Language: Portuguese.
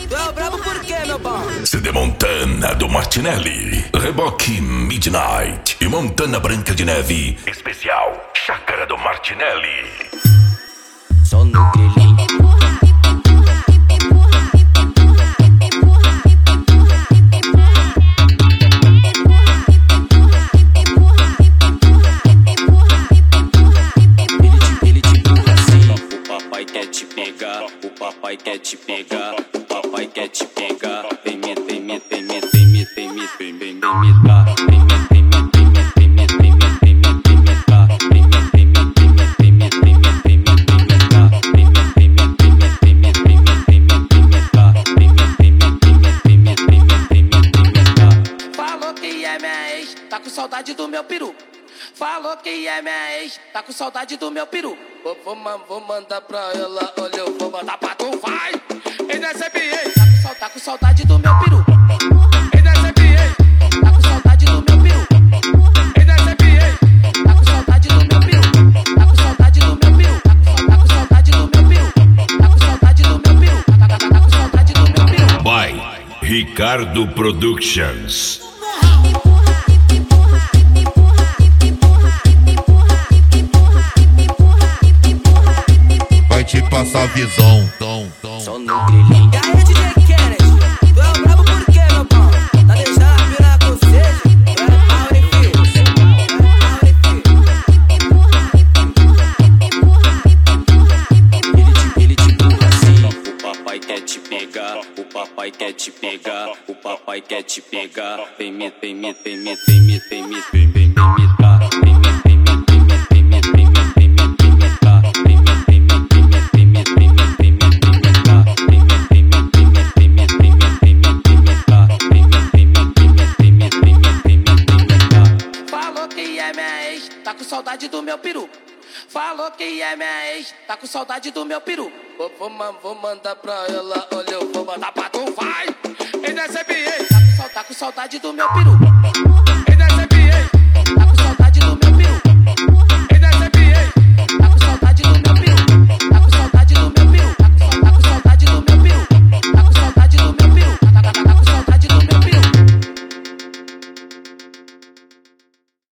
Tu é o brabo por quê, meu pau? CD Montana do Martinelli, Reboque Midnight e Montana Branca de Neve. Especial Chácara do Martinelli. Só no grilinho. O papai quer te pegar, o papai quer te pegar. Vem me, vem me, vem me, vem me, vem me, vem me, vem me dar. Vem me, vem me, vem me, vem me, vem me, vem me, vem me dar. Vem me, vem me, vem me, vem me, vem me, vem me, vem me dar. Vem me, vem me, vem me, vem me, vem me, vem me, vem me dar. Vem me, vem me, vem me, vem me, vem me, vem me, vem me dar. Falou que é minha ex, tá com saudade do meu peru. Falou que é minha ex, tá com saudade do meu peru. Vou mandar pra ela, olha, eu vou mandar pra tu, vai! NSBA, tá com saudade do meu peru. NSBA, tá com saudade do meu peru. NSBA, tá com saudade do meu peru. Tá com saudade do meu peru. Tá com saudade do meu peru. Tá com saudade do meu peru. Tá com saudade do meu peru. By Ricardo Productions. Vai te passar visão, Só no grilinho. E aí, DJ Kennedy, tu é o brabo por quê, meu pau? Tá deixando a piranha com sede? Tu é pau, né, filho? Ele te empurra assim. O papai quer te pegar, o papai quer te pegar, o papai quer te pegar. Vem me, vem me, vem me, vem me, vem me, vem me, vem me dar. Vem me, vem me, vem me, vem me, vem me, vem me, vem me dar. Vem me, vem me, vem me, vem me, vem me, vem me, vem me dar. Vem me, vem me, vem me, vem me, vem me, vem me, vem me dar. Vem me, vem me, vem me, vem me, vem me, vem me, vem me dar. Falou que é minha ex, tá com saudade do meu peru. Falou que é minha ex, tá com saudade do meu peru. Vou mandar pra ela, olha, eu vou mandar pra tu, vai! NSBA, tá com saudade do meu peru.